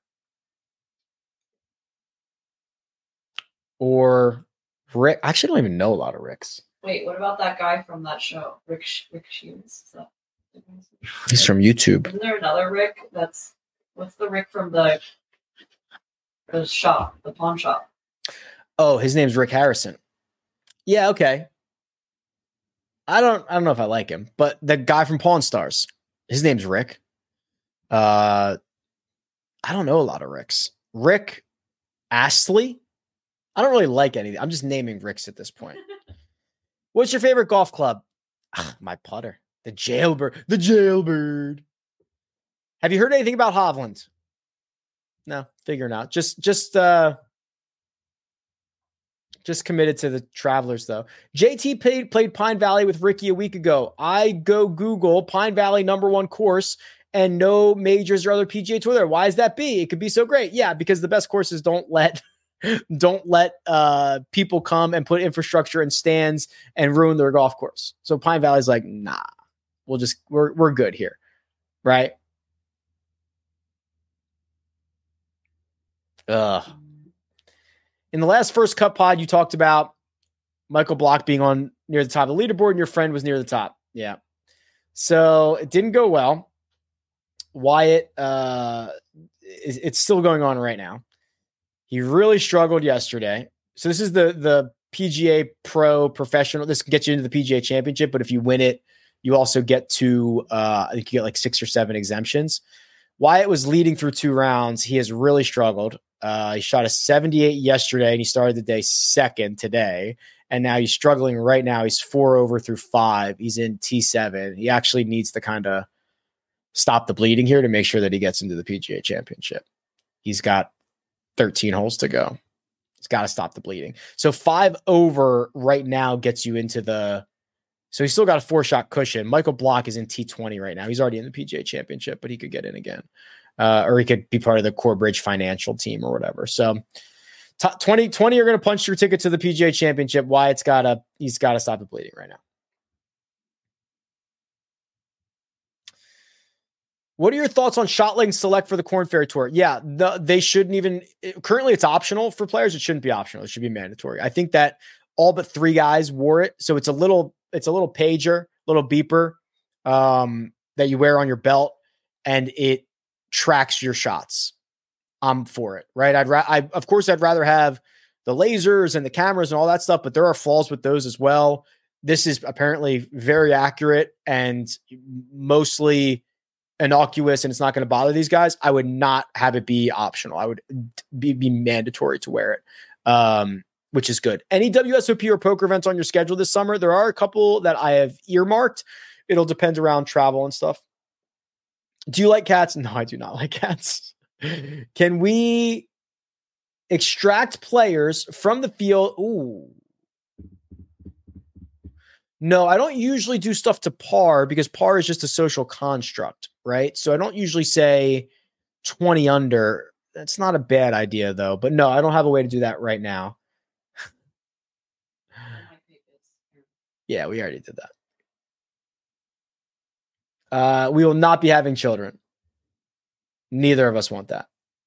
S1: Or Rick. I actually don't even know a lot of Ricks.
S2: Wait, what about that guy from that show? Rick Shields?
S1: He's from YouTube.
S2: Isn't there another Rick what's the Rick from the shop, the pawn shop?
S1: Oh, his name's Rick Harrison. Yeah, okay. I don't know if I like him, but the guy from Pawn Stars, his name's Rick. I don't know a lot of Ricks. Rick Astley? I don't really like anything. I'm just naming Ricks at this point. What's your favorite golf club? My putter. The Jailbird. The Jailbird. Have you heard anything about Hovland? No, figuring out. Just committed to the Travelers, though. JT played Pine Valley with Ricky a week ago. I go Google Pine Valley #1 course and no majors or other PGA Tour there. Why is that B? It could be so great. Yeah, because the best courses don't let people come and put infrastructure and stands and ruin their golf course. So Pine Valley's like, nah, we're good here. Right. In the last First Cut pod, you talked about Michael Block being on near the top of the leaderboard and your friend was near the top. Yeah. So it didn't go well. Wyatt, it's still going on right now. He really struggled yesterday. So this is the PGA Pro Professional. This gets you into the PGA Championship, but if you win it, you also get to, I think you get like 6 or 7 exemptions. Wyatt was leading through 2 rounds. He has really struggled. He shot a 78 yesterday, and he started the day 2nd today. And now he's struggling right now. He's 4 over through 5. He's in T7. He actually needs to kind of stop the bleeding here to make sure that he gets into the PGA Championship. He's got 13 holes to go. He's got to stop the bleeding. So 5 over right now gets you into the. So he's still got a 4-shot cushion. Michael Block is in T20 right now. He's already in the PGA Championship, but he could get in again. Or he could be part of the Corebridge financial team or whatever. So 20 are going to punch your ticket to the PGA Championship. Wyatt's he's got to stop the bleeding right now. What are your thoughts on Shotling Select for the Korn Ferry Tour? Yeah, they shouldn't even. Currently, it's optional for players. It shouldn't be optional. It should be mandatory. I think that all but 3 guys wore it, so it's a little pager, little beeper that you wear on your belt, and it tracks your shots. I'm for it, right? Of course, I'd rather have the lasers and the cameras and all that stuff, but there are flaws with those as well. This is apparently very accurate and mostly innocuous, and it's not going to bother these guys. I would not have it be optional. I would be mandatory to wear it, which is good. Any WSOP or poker events on your schedule this summer? There are a couple that I have earmarked. It'll depend around travel and stuff. Do you like cats? No, I do not like cats. Can we extract players from the field? Ooh. No, I don't usually do stuff to par because par is just a social construct, right? So I don't usually say 20 under. That's not a bad idea, though. But no, I don't have a way to do that right now. Yeah, we already did that. We will not be having children. Neither of us want that.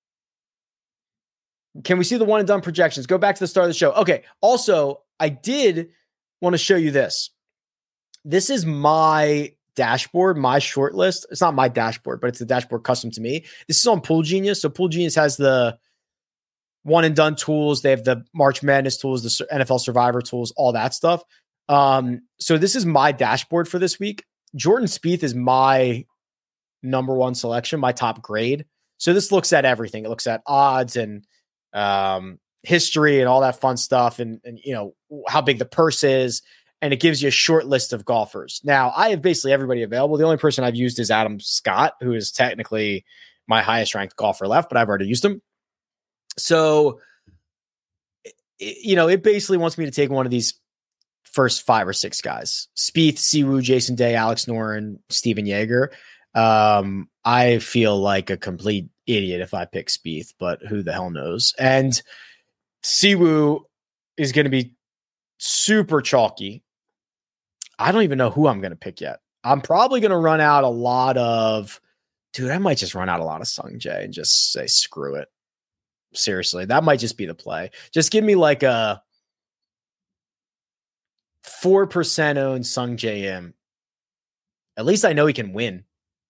S1: Can we see the one and done projections? Go back to the start of the show. Okay. Also, I did want to show you this. This is my dashboard, my short list. It's not my dashboard, but it's the dashboard custom to me. This is on Pool Genius. So Pool Genius has the one and done tools. They have the March Madness tools, the NFL Survivor tools, all that stuff. So this is my dashboard for this week. Jordan Spieth is my number one selection, my top grade. So this looks at everything. It looks at odds and history and all that fun stuff, and you know how big the purse is, and it gives you a short list of golfers. Now, I have basically everybody available. The only person I've used is Adam Scott, who is technically my highest ranked golfer left, but I've already used him. So, you know, it basically wants me to take one of these first 5 or 6 guys: Spieth, Siwoo, Jason Day, Alex Noren, Steven Yeager. I feel like a complete idiot if I pick Spieth, but who the hell knows? And Siwoo is going to be super chalky. I don't even know who I'm going to pick yet. I'm probably going to run out a lot of, I might just run out a lot of Sung Jae and just say, screw it. Seriously, that might just be the play. Just give me like a 4% owned Sung Jae Im. At least I know he can win.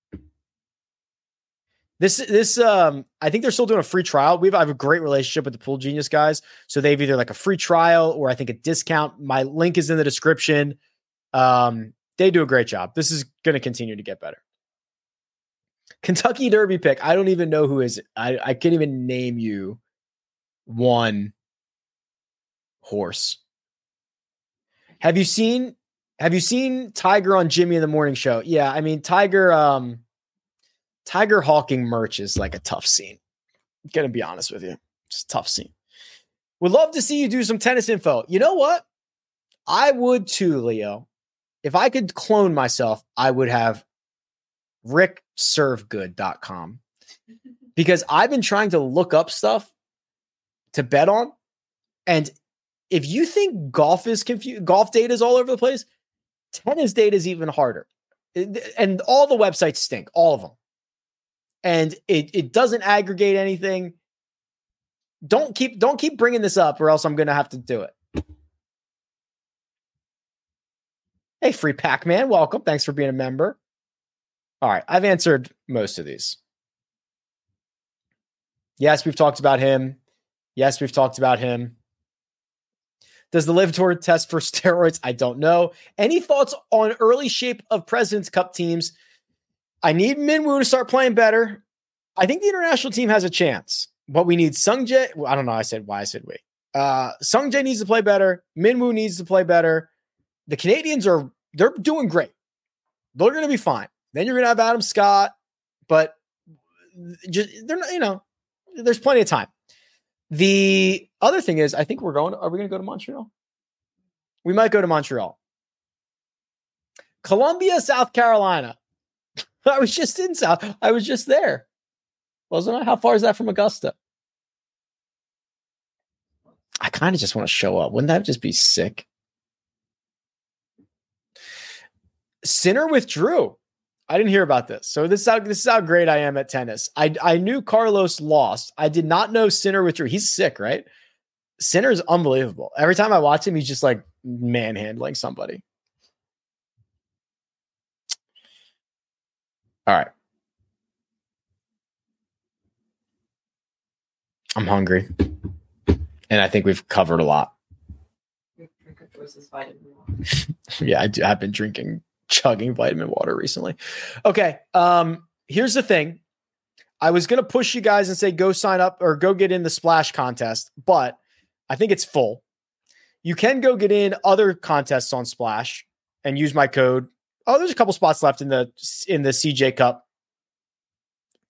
S1: This I think they're still doing a free trial. I have a great relationship with the Pool Genius guys. So they've either like a free trial or I think a discount. My link is in the description. They do a great job. This is going to continue to get better. Kentucky Derby pick. I don't even know who is it. I can't even name you one horse. Have you seen Tiger on Jimmy in the Morning Show? Yeah, I mean Tiger hawking merch is like a tough scene. I'm going to be honest with you. It's a tough scene. Would love to see you do some tennis info. You know what? I would too, Leo. If I could clone myself, I would have rickservegood.com because I've been trying to look up stuff to bet on. And if you think golf is confused, golf data is all over the place, tennis data is even harder. And all the websites stink, all of them. And it doesn't aggregate anything. Don't keep bringing this up or else I'm going to have to do it. Hey, Free Pac-Man, welcome. Thanks for being a member. All right, I've answered most of these. Yes, we've talked about him. Yes, we've talked about him. Does the Live Tour test for steroids? I don't know. Any thoughts on early shape of President's Cup teams? I need Minwoo to start playing better. I think the international team has a chance, but we need Sung Jae. Well, I don't know. I said we. Sung Jae needs to play better. Minwoo needs to play better. The Canadians they're doing great. They're going to be fine. Then you're going to have Adam Scott, but just they're not, there's plenty of time. The other thing is, I think are we going to go to Montreal? We might go to Montreal. Columbia, South Carolina. I was just there. Wasn't I? How far is that from Augusta? I kind of just want to show up. Wouldn't that just be sick? Sinner withdrew. I didn't hear about this. So this is how great I am at tennis. I knew Carlos lost. I did not know Sinner withdrew. He's sick, right? Sinner is unbelievable. Every time I watch him, he's just like manhandling somebody. All right. I'm hungry. And I think we've covered a lot. Yeah, I've been chugging vitamin water recently. Okay. Here's the thing. I was going to push you guys and say, go sign up or go get in the Splash contest, but I think it's full. You can go get in other contests on Splash and use my code. Oh, there's a couple spots left in the CJ Cup.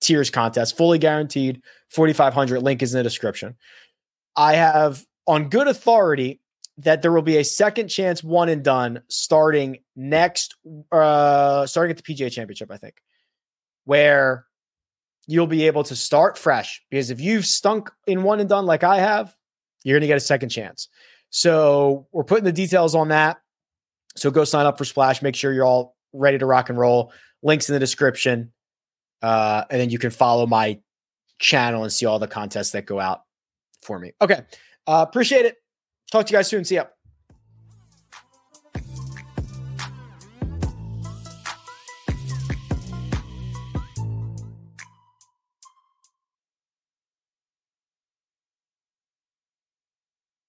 S1: tiers contest, fully guaranteed, 4,500. Link is in the description. I have on good authority that there will be a second chance one and done starting at the PGA Championship, I think, where you'll be able to start fresh, because if you've stunk in one and done like I have, you're going to get a second chance. So we're putting the details on that. So go sign up for Splash. Make sure you're all ready to rock and roll. Links in the description. And then you can follow my channel and see all the contests that go out for me. Okay. Appreciate it. Talk to you guys soon. See ya.